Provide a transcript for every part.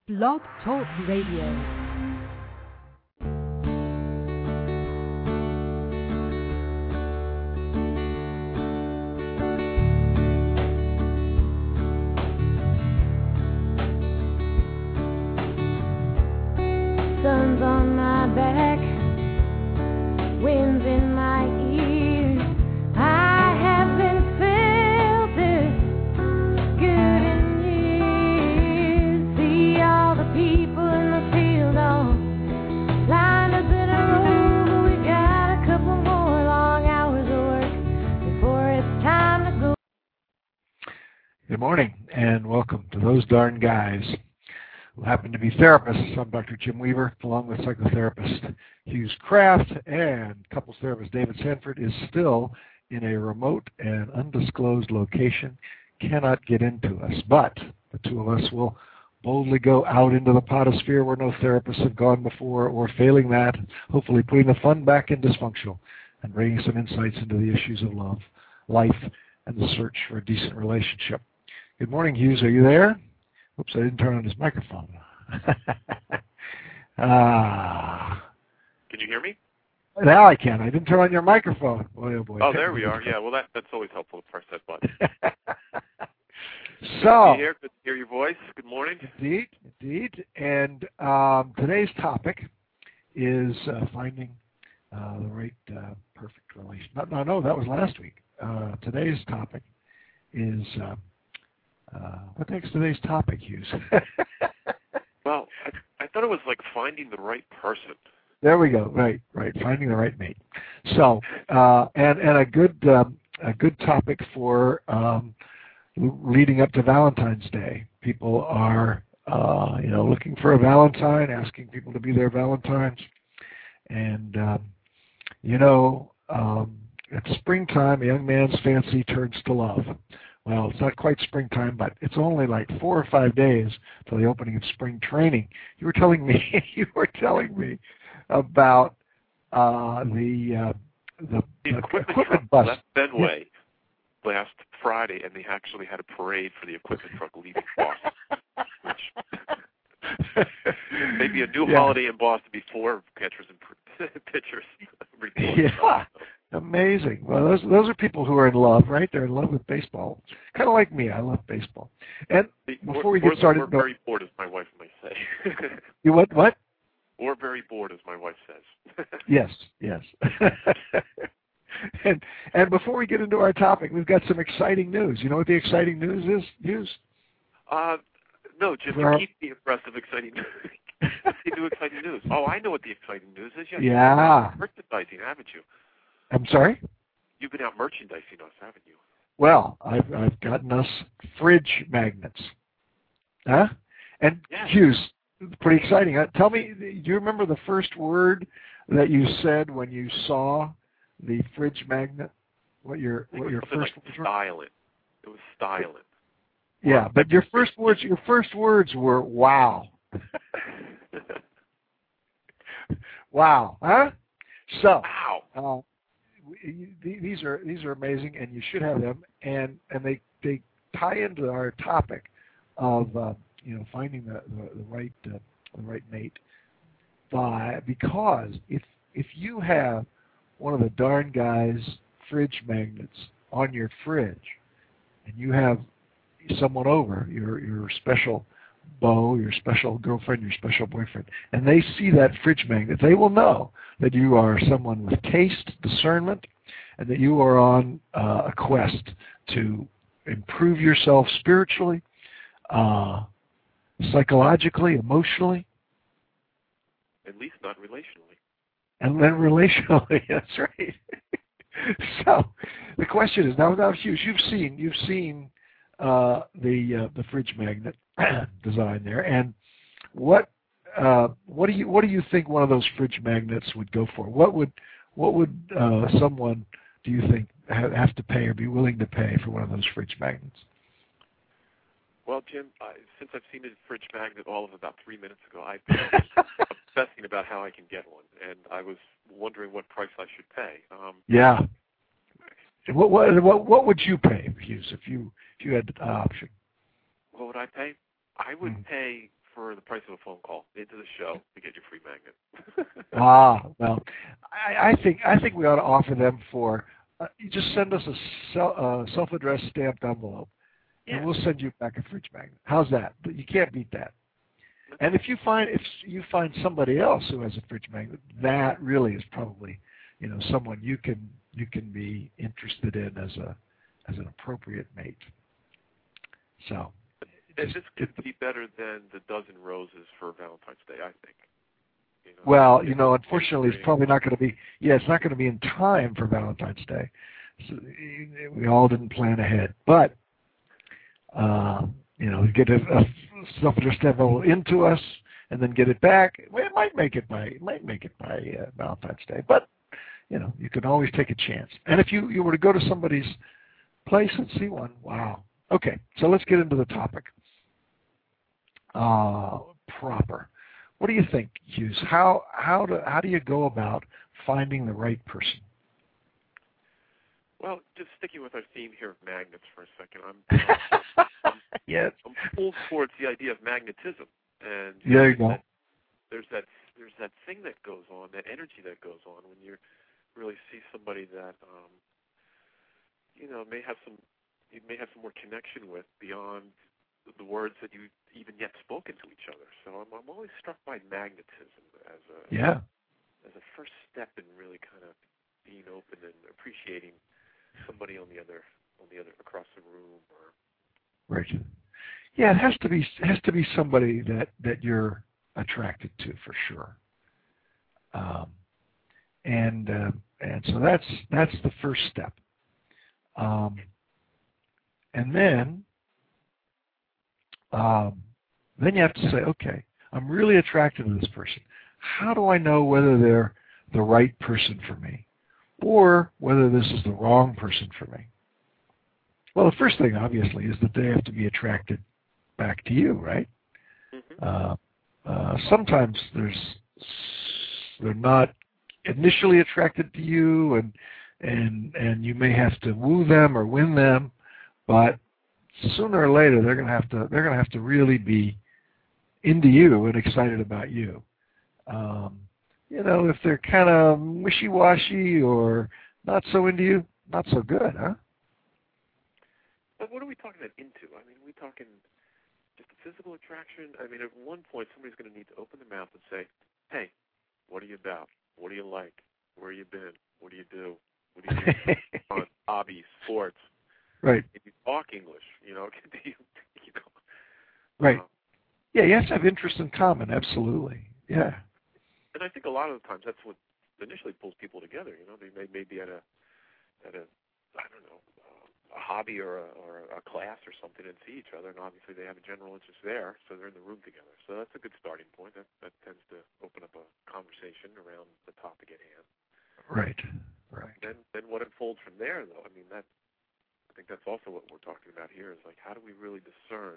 Blog Talk Radio. Sun's on my back, winds in my ears. I haven't felt this good in years. See all the people in the field all lined up in a row, but we got a couple more long hours of work before it's time to go. Good morning and welcome to Those Darn Guys, who happen to be therapists. I'm Dr. Jim Weaver, along with psychotherapist Hughes Kraft, and couples therapist David Sanford is still in a remote and undisclosed location, cannot get into us. But the two of us will boldly go out into the potosphere where no therapists have gone before, or failing that, hopefully putting the fun back in dysfunctional and bringing some insights into the issues of love, life, and the search for a decent relationship. Good morning, Hughes. Are you there? Oops, I didn't turn on his microphone. Can you hear me? Now I can. I didn't turn on your microphone. Boy, oh boy. Oh, there we are. Yeah, well, that's always helpful to press that button. So, good to hear your voice. Good morning. Indeed. And today's topic is finding the right perfect relation. No, that was last week. Today's topic is... what the heck's today's topic, Hughes? Well, I thought it was like finding the right person. There we go. Right. Finding the right mate. So, and a good topic for leading up to Valentine's Day. People are looking for a Valentine, asking people to be their Valentines, and it's springtime. A young man's fancy turns to love. Well, it's not quite springtime, but it's only like 4 or 5 days till the opening of spring training. You were telling me about the equipment bus left Fenway last Friday, and they actually had a parade for the equipment truck leaving Boston. Which maybe a new holiday in Boston before catchers and pitchers. Yeah. Amazing. Well, those are people who are in love, right? They're in love with baseball. Kind of like me. I love baseball. And before we get started... We're very bored, as my wife might say. You what? We're very bored, as my wife says. Yes. And before we get into our topic, we've got some exciting news. You know what the exciting news is, Hughes? No, just to keep the impressive exciting news. Do exciting news. Oh, I know what the exciting news is. Yes, yeah. You've been out merchandising, haven't you? I'm sorry? You've been out merchandising us, haven't you? Well, I've gotten us fridge magnets. Huh? And yeah. Hughes, pretty exciting. Tell me, do you remember the first word that you said when you saw the fridge magnet? What your first like styling. It was styling. Yeah, but your first words were wow. Wow, huh? So, wow. These are amazing, and you should have them, and they tie into our topic of finding the right mate. Because if you have one of the darn guys' fridge magnets on your fridge, and you have someone over, your special beau, your special girlfriend, your special boyfriend, and they see that fridge magnet, they will know that you are someone with taste, discernment, and that you are on a quest to improve yourself spiritually, psychologically, emotionally. At least not relationally. And then relationally, that's right. So the question is, now Hughes, you've seen the fridge magnet design there, and what do you think one of those fridge magnets would go for? What would someone, do you think, have to pay or be willing to pay for one of those fridge magnets? Well, Jim, since I've seen a fridge magnet all of about 3 minutes ago, I've been obsessing about how I can get one, and I was wondering what price I should pay. Yeah. What would you pay, Hughes, if you had the option? What would I pay? I would pay for for the price of a phone call into the show to get your free magnet. Well, I think we ought to offer them for. You just send us a self-addressed stamped envelope, and we'll send you back a fridge magnet. How's that? You can't beat that. And if you find somebody else who has a fridge magnet, that really is probably, someone you can be interested in as an appropriate mate. So. And this could be better than the dozen roses for Valentine's Day, I think. Well, unfortunately, it's probably not going to be. Yeah, it's not going to be in time for Valentine's Day. So we all didn't plan ahead, but get a self-addressed envelope into us and then get it back. Well, it might make it by Valentine's Day, but you can always take a chance. And if you were to go to somebody's place and see one, wow. Okay, so let's get into the topic. Proper. What do you think, Hughes? How do you go about finding the right person? Well, just sticking with our theme here of magnets for a second, I'm pulled towards the idea of magnetism, and there you go. There's that thing that goes on, that energy that goes on when you really see somebody that may have some more connection with beyond the words that you even yet spoken to each other. So I'm always struck by magnetism as a first step in really kind of being open and appreciating somebody on the other across the room or. Right. Yeah, it has to be somebody that you're attracted to for sure. And so that's the first step. And then you have to say, okay, I'm really attracted to this person. How do I know whether they're the right person for me or whether this is the wrong person for me? Well, the first thing, obviously, is that they have to be attracted back to you, right? Mm-hmm. Sometimes they're not initially attracted to you, and you may have to woo them or win them, but sooner or later they're going to have to really be into you and excited about you. If they're kind of wishy-washy or not so into you, not so good, huh? But what are we talking about into? I mean, are we talking just a physical attraction? I mean, at one point somebody's going to need to open their mouth and say, hey, what are you about? What do you like? Where you been? What do you do? What do you do? On hobbies, sports. Right. If you talk English, Right. Yeah, you have to have interests in common. Absolutely. Yeah. And I think a lot of the times that's what initially pulls people together. They may be at a I don't know, a hobby or a class or something and see each other, and obviously they have a general interest there, so they're in the room together. So that's a good starting point. That tends to open up a conversation around the topic at hand. Right. Then what unfolds from there, though? I mean, I think that's also what we're talking about here. Is like, how do we really discern,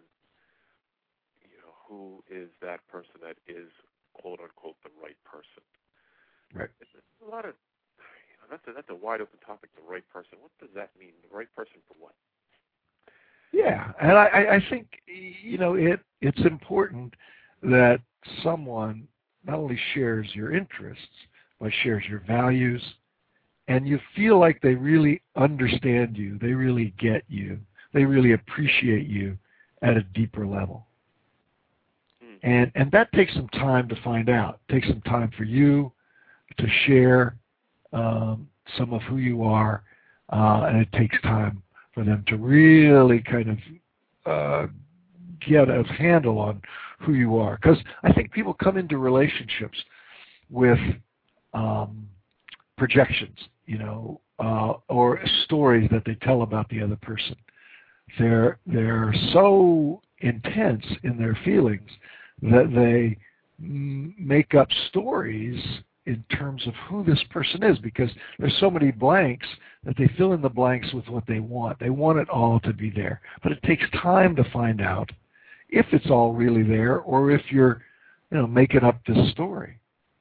who is that person that is quote unquote the right person? Right. It's a lot of. That's a wide open topic, the right person. What does that mean? The right person for what? Yeah, and I think, it's important that someone not only shares your interests, but shares your values, and you feel like they really understand you, they really get you, they really appreciate you at a deeper level. And that takes some time to find out. It takes some time for you to share some of who you are, and it takes time for them to really kind of get a handle on who you are. Because I think people come into relationships with projections, or stories that they tell about the other person. They're so intense in their feelings that they make up stories in terms of who this person is, because there's so many blanks that they fill in the blanks with what they want. They want it all to be there. But it takes time to find out if it's all really there or if you're making up this story.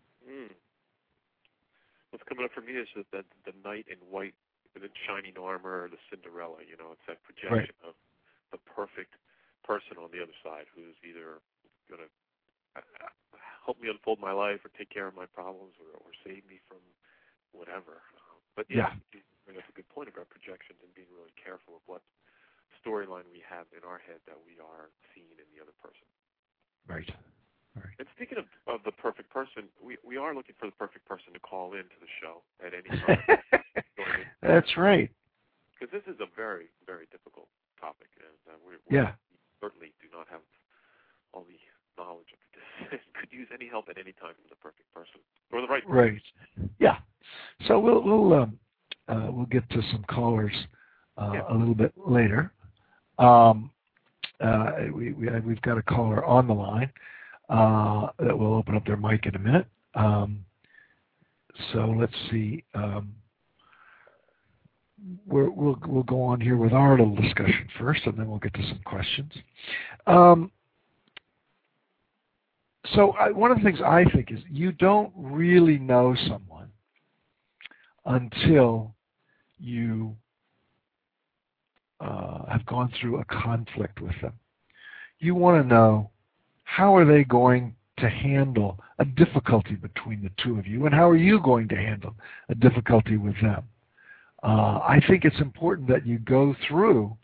What's coming up for me is the knight in white with shining armor, or the Cinderella. It's that projection of the perfect person on the other side who's either going to help me unfold my life or take care of my problems or save me from whatever. But you bring up a good point about projections and being really careful of what storyline we have in our head that we are seeing in the other person. Right. And speaking of the perfect person, we are looking for the perfect person to call into the show at any time. That's right. Because this is a very, very difficult topic, and we certainly do not have all the knowledge of this. Could use any help at any time from the perfect person or the right person. Right. Yeah. So we'll get to some callers a little bit later. We've got a caller on the line that will open up their mic in a minute. So let's see. We'll go on here with our little discussion first, and then we'll get to some questions. So one of the things I think is you don't really know someone until you have gone through a conflict with them. You want to know, how are they going to handle a difficulty between the two of you, and how are you going to handle a difficulty with them? I think it's important that you go through,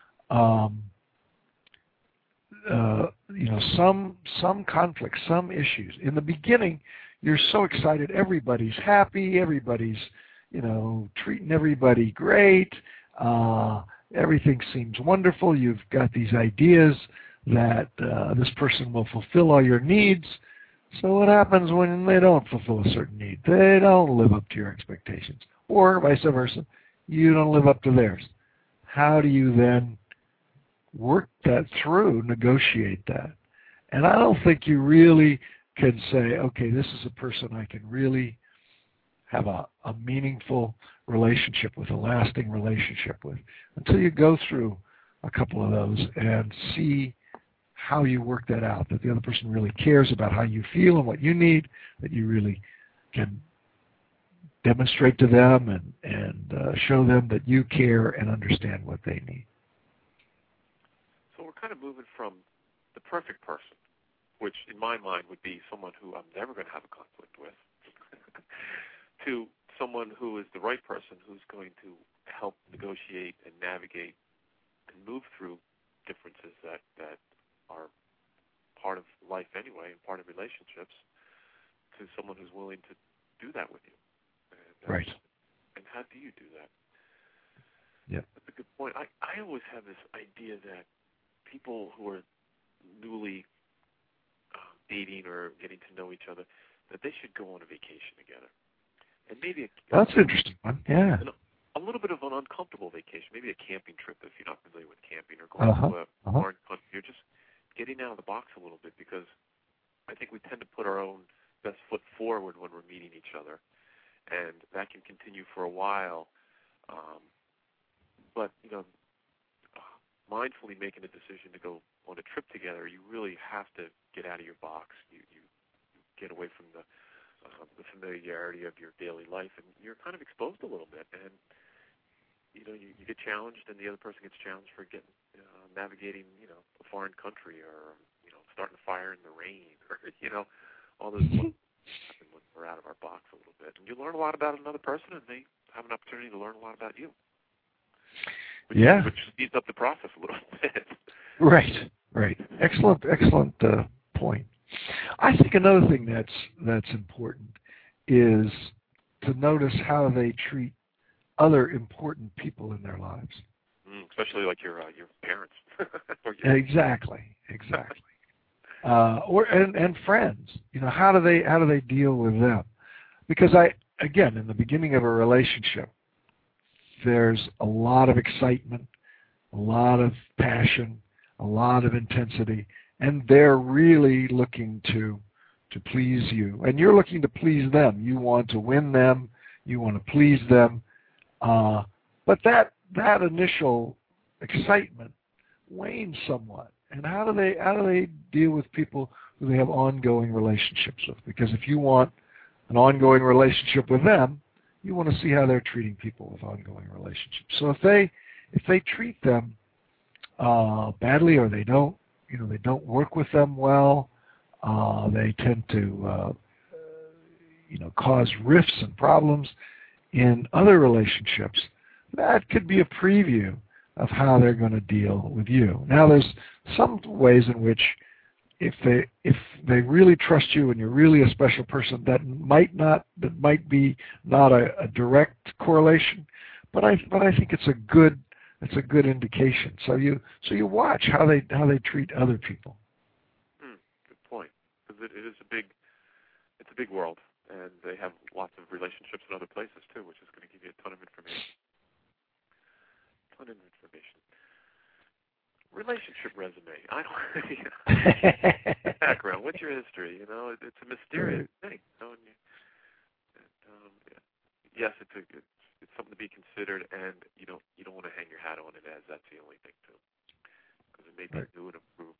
some conflicts, some issues. In the beginning, you're so excited. Everybody's happy. Everybody's, treating everybody great. Everything seems wonderful. You've got these ideas that this person will fulfill all your needs. So what happens when they don't fulfill a certain need? They don't live up to your expectations. Or vice versa, you don't live up to theirs. How do you then work that through, negotiate that? And I don't think you really can say, okay, this is a person I can really have a meaningful relationship with, a lasting relationship with, until you go through a couple of those and see how you work that out, that the other person really cares about how you feel and what you need, that you really can demonstrate to them and show them that you care and understand what they need. So we're kind of moving from the perfect person, which in my mind would be someone who I'm never going to have a conflict with, to someone who is the right person who's going to help negotiate and navigate and move through differences that are part of life anyway and part of relationships, to someone who's willing to do that with you. And, right. And how do you do that? Yeah. That's a good point. I always have this idea that people who are newly dating or getting to know each other, that they should go on a vacation together. And maybe that's an interesting one. Yeah. A little bit of an uncomfortable vacation, maybe a camping trip if you're not familiar with camping, or going to a foreign country. You're just getting out of the box a little bit, because I think we tend to put our own best foot forward when we're meeting each other, and that can continue for a while. But mindfully making a decision to go on a trip together, you really have to get out of your box. You get away from the familiarity of your daily life, and you're kind of exposed a little bit. And you get challenged, and the other person gets challenged for navigating a foreign country, or starting a fire in the rain, or all those things happen when we're out of our box a little bit. And you learn a lot about another person, and they have an opportunity to learn a lot about you. Which speeds up the process a little bit. Right. Excellent point. I think another thing that's important is to notice how they treat other important people in their lives. Especially like your parents. Exactly. And friends. How do they deal with them? Because in the beginning of a relationship, there's a lot of excitement, a lot of passion, a lot of intensity, and they're really looking to please you, and you're looking to please them. You want to win them, you want to please them, but that initial excitement wanes somewhat. And how do they deal with people who they have ongoing relationships with? Because if you want an ongoing relationship with them, you want to see how they're treating people with ongoing relationships. So if they treat them badly, or they don't work with them well, They tend to cause rifts and problems in other relationships. That could be a preview of how they're going to deal with you. Now, there's some ways in which if they really trust you and you're really a special person, that might be not a direct correlation, but I think it's a good indication. So you watch how they treat other people. Good point. Because it is it's a big world, and they have lots of relationships in other places too, which is going to give you a ton of information. Relationship resume. I don't. Background. What's your history? It's a mysterious thing. Yes, it's something to be considered, and you don't want to hang your hat on it as that's the only thing too, because it may be new and improved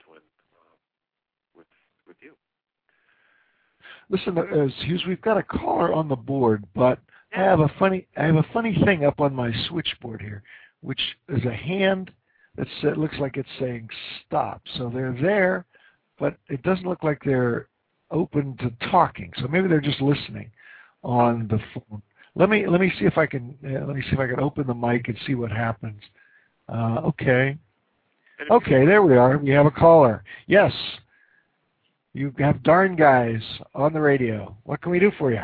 with you. Listen, Hughes, we've got a caller on the board, but I have a funny thing up on my switchboard here, which is a hand that looks like it's saying stop. So they're there, but it doesn't look like they're open to talking. So maybe they're just listening on the phone. Let me see if I can open the mic and see what happens. Okay, there we are. We have a caller. Yes, you have Darn Guys on the radio. What can we do for you?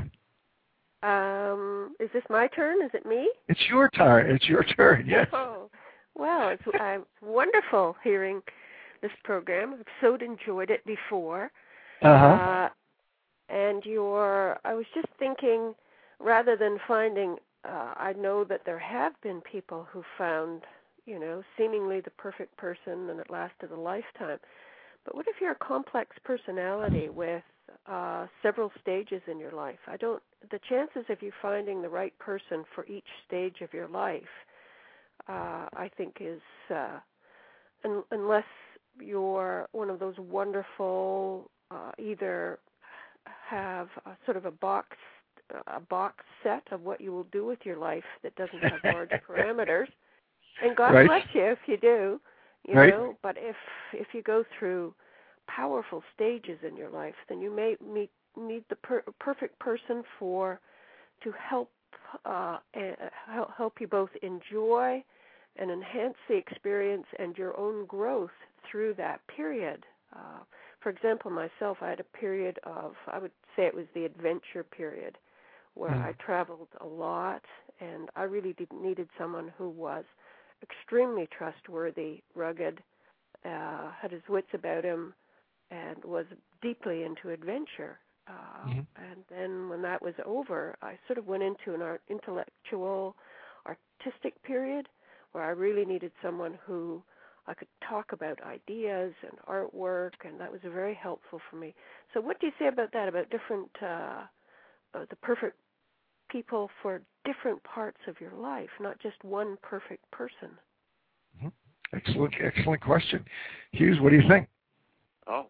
Is this my turn? Is it me? It's your turn. It's your turn. Yes. Oh. Well, it's wonderful hearing this program. I've so enjoyed it before. Uh-huh. And I was just thinking, rather than finding, I know that there have been people who found, seemingly the perfect person and it lasted a lifetime. But what if you're a complex personality with several stages in your life? The chances of you finding the right person for each stage of your life, I think is, unless you're one of those wonderful, either have a sort of a box set of what you will do with your life that doesn't have large parameters, and God bless you if you do, you know. But if you go through powerful stages in your life, then you may need the perfect person to help you both enjoy and enhance the experience and your own growth through that period. For example, myself, I had a period of, I would say it was the adventure period, where I traveled a lot, and I really needed someone who was extremely trustworthy, rugged, had his wits about him, and was deeply into adventure. And then when that was over, I sort of went into an intellectual, artistic period where I really needed someone who I could talk about ideas and artwork, and that was very helpful for me. So what do you say about that, about different, the perfect people for different parts of your life, not just one perfect person? Excellent question. Hughes, what do you think? Oh.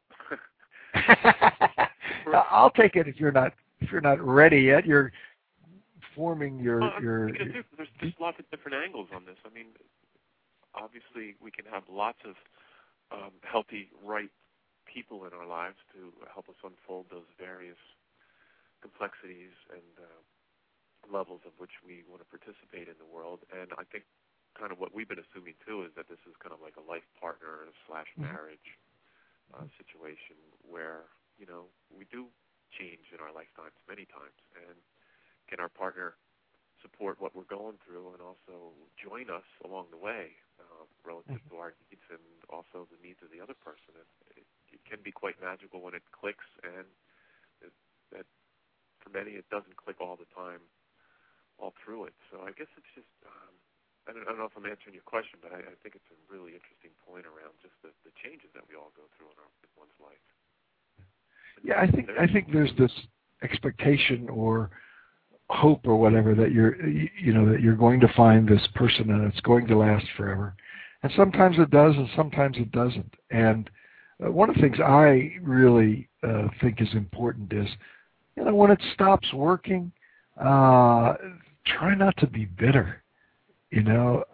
I'll take it if you're not ready yet. You're forming your. There's lots of different angles on this. I mean, obviously, we can have lots of healthy, right people in our lives to help us unfold those various complexities and levels of which we want to participate in the world. And I think kind of what we've been assuming too is that this is kind of like a life partner / marriage situation where we do change in our lifetimes many times, and can our partner support what we're going through and also join us along the way relative to our needs and also the needs of the other person. It can be quite magical when it clicks, and that for many it doesn't click all the time, all through it. So I guess it's just, I don't know if I'm answering your question, but I think it's a really interesting point around just the changes that we all go through in one's life. Yeah, I think there's this expectation or hope or whatever that you're going to find this person and it's going to last forever. And sometimes it does and sometimes it doesn't. And one of the things I really think is important is, when it stops working, try not to be bitter. You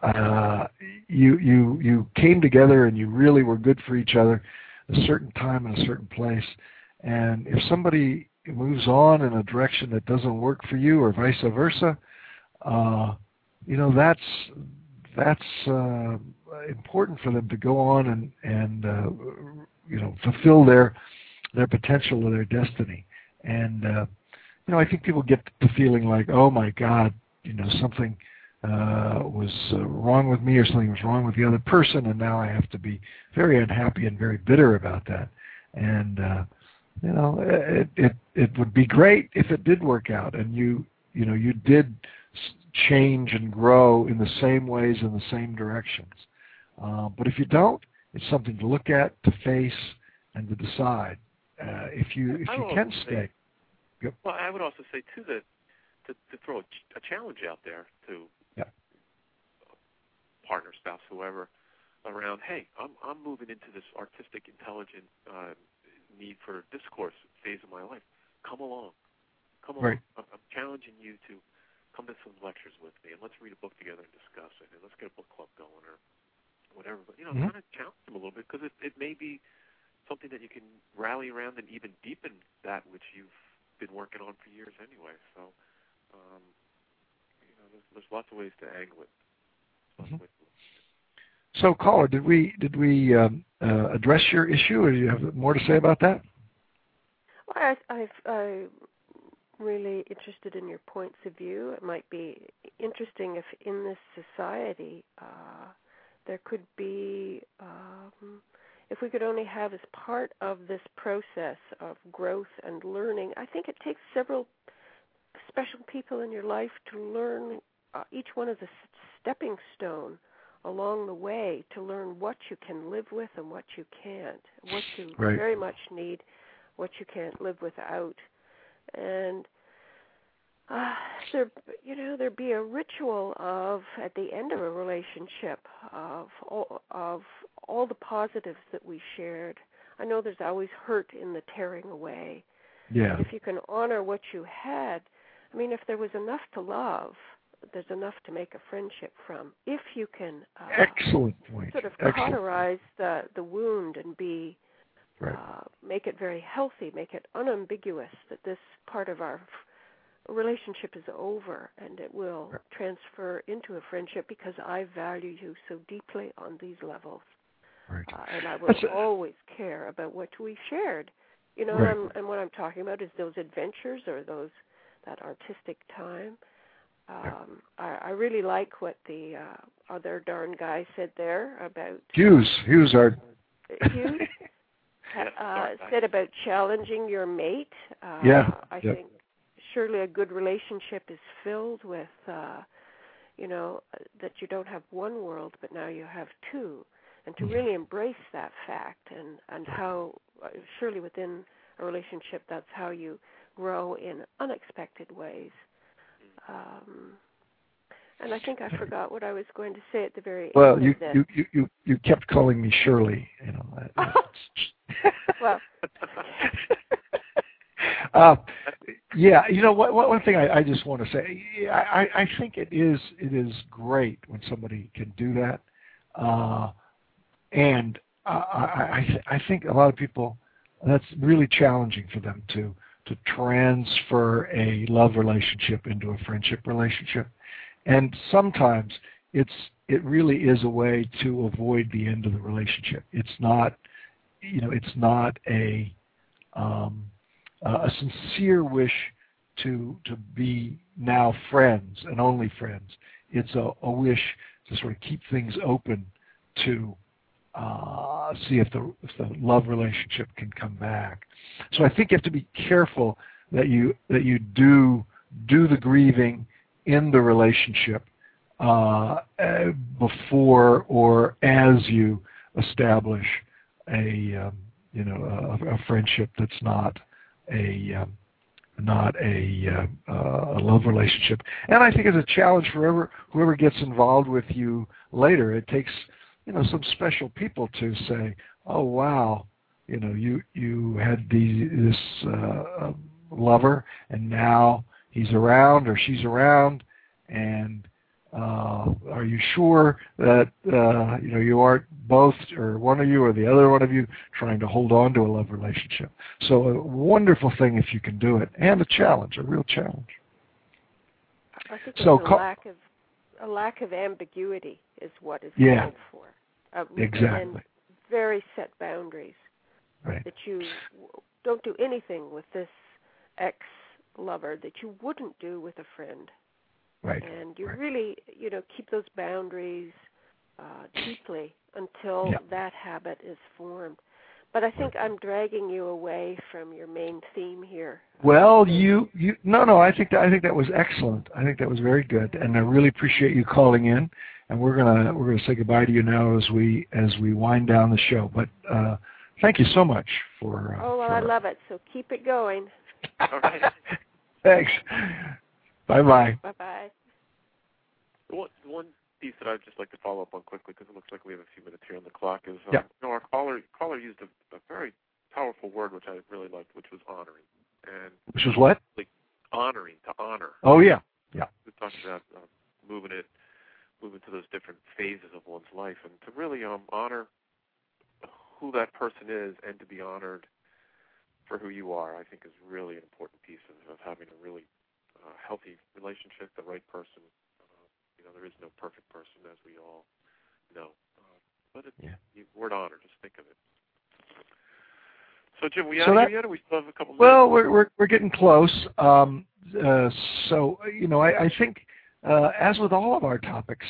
came together and you really were good for each other at a certain time and a certain place. And if somebody moves on in a direction that doesn't work for you, or vice versa, that's important for them to go on and fulfill their potential or their destiny. And I think people get the feeling like, oh my God, something was wrong with me, or something was wrong with the other person, and now I have to be very unhappy and very bitter about that. And it would be great if it did work out, and you did change and grow in the same ways, in the same directions. But if you don't, it's something to look at, to face, and to decide. If you can stay. Yep. Well, I would also say too that to throw a challenge out there to partner, spouse, whoever, around, hey, I'm moving into this artistic, intelligent need for discourse phase of my life. Come along. Right. I'm challenging you to come to some lectures with me, and let's read a book together and discuss it, and let's get a book club going, or whatever. But kind of challenge them a little bit, because it may be something that you can rally around and even deepen that which you've been working on for years anyway. So, there's lots of ways to angle it. So, caller, did we address your issue, or do you have more to say about that? Well, I'm really interested in your points of view. It might be interesting if in this society there could be, if we could only have as part of this process of growth and learning. I think it takes several special people in your life to learn. Each one is a stepping stone along the way to learn what you can live with and what you can't, what you very much need, what you can't live without. And there'd be a ritual of, at the end of a relationship, of all the positives that we shared. I know there's always hurt in the tearing away. Yeah. But if you can honor what you had, I mean, if there was enough to love, there's enough to make a friendship from. If you can excellent point. Sort of cauterize the wound and make it very healthy, make it unambiguous that this part of our relationship is over, and it will transfer into a friendship because I value you so deeply on these levels. Right. And I will always care about what we shared. And what I'm talking about is those adventures or that artistic time. I really like what the other darn guy said there about Hughes said about challenging your mate. I think surely a good relationship is filled with that you don't have one world, but now you have two, and to really embrace that fact and how surely within a relationship that's how you grow in unexpected ways. And I think I forgot what I was going to say at the very end of this. You kept calling me Shirley. Well. One thing I just want to say, I think it is great when somebody can do that, and I think a lot of people, that's really challenging for them to transfer a love relationship into a friendship relationship, and sometimes it really is a way to avoid the end of the relationship. It's not a sincere wish to be now friends and only friends. It's a wish to sort of keep things open to see if the love relationship can come back. So I think you have to be careful that you do the grieving in the relationship before or as you establish a friendship that's not a love relationship. And I think it's a challenge for whoever gets involved with you later. It takes some special people to say, oh wow, you had this lover, and now he's around or she's around, and Are you sure that you aren't both, or one of you or the other one of you, trying to hold on to a love relationship? So a wonderful thing if you can do it, and a challenge, a real challenge. I think a lack of ambiguity is what is called for. Exactly. And very set boundaries. Right. That you don't do anything with this ex-lover that you wouldn't do with a friend. Right. And you really, keep those boundaries deeply until that habit is formed. But I think I'm dragging you away from your main theme here. Well, no. I think that was excellent. I think that was very good, and I really appreciate you calling in. And we're gonna say goodbye to you now as we wind down the show. But thank you so much for. I love it. So keep it going. All right. Thanks. Bye-bye. Bye-bye. One piece that I'd just like to follow up on quickly, because it looks like we have a few minutes here on the clock, is our caller used a very powerful word, which I really liked, which was honoring. And which was what? Like honoring, to honor. Oh, yeah. Yeah. We're talking about moving to those different phases of one's life, and to really honor who that person is and to be honored for who you are, I think is really an important piece of having a really healthy relationship, the right person. There is no perfect person, as we all know. But the word honor, just think of it. So, Jim, we out of here yet, or we still have a couple minutes? Well, we're getting close. So, I think, as with all of our topics,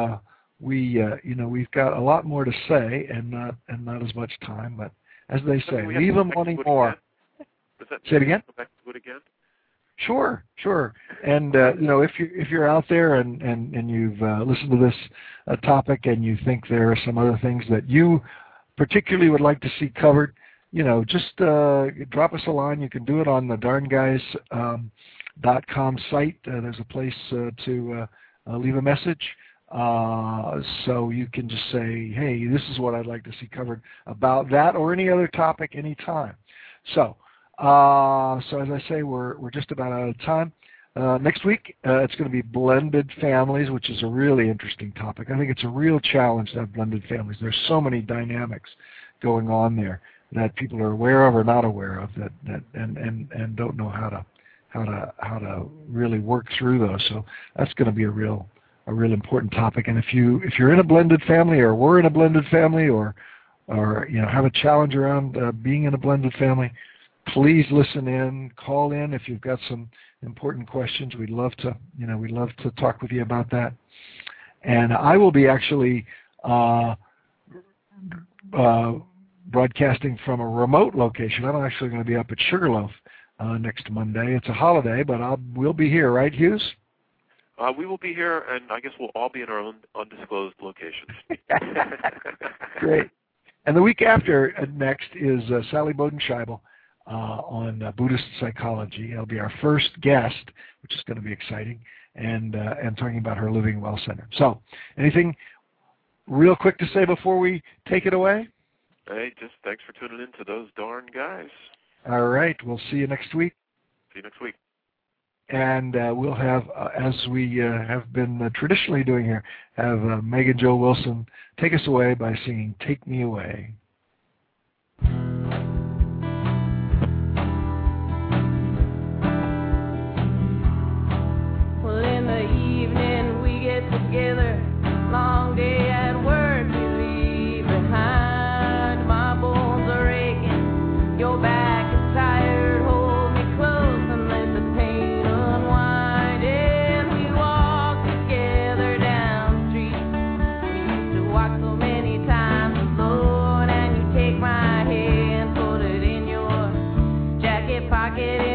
we've got a lot more to say and not as much time. But as they say, leave them wanting more. Say it again? Go back to it again? Sure. And if you're out there and you've listened to this topic and you think there are some other things that you particularly would like to see covered, just drop us a line. You can do it on the darnguys.com site. There's a place to leave a message. So you can just say, hey, this is what I'd like to see covered about that or any other topic anytime. So as I say, we're just about out of time. Next week, it's going to be blended families, which is a really interesting topic. I think it's a real challenge to have blended families. There's so many dynamics going on there that people are aware of or not aware of and don't know how to really work through those. So that's going to be a real important topic. And if you're in a blended family or were in a blended family or have a challenge around being in a blended family, please listen in, call in if you've got some important questions. We'd love to talk with you about that. And I will be actually broadcasting from a remote location. I'm actually going to be up at Sugarloaf next Monday. It's a holiday, but we'll be here, right, Hughes? We will be here, and I guess we'll all be in our own undisclosed locations. Great. And the week after next is Sally Bodenscheibel on Buddhist psychology. It'll be our first guest, which is going to be exciting, and talking about her Living Well Center. So, anything real quick to say before we take it away? Hey, just thanks for tuning in to Those Darn Guys. All right. We'll see you next week. See you next week. And we'll have, as we have been traditionally doing here, have Megan Jo Wilson take us away by singing "Take Me Away." Well, in the evening we get together, long day at work we leave behind. My bones are aching, your back is tired, hold me close and let the pain unwind. And we walk together down the street, we used to walk so many times alone. And you take my hand, put it in your jacket pocket.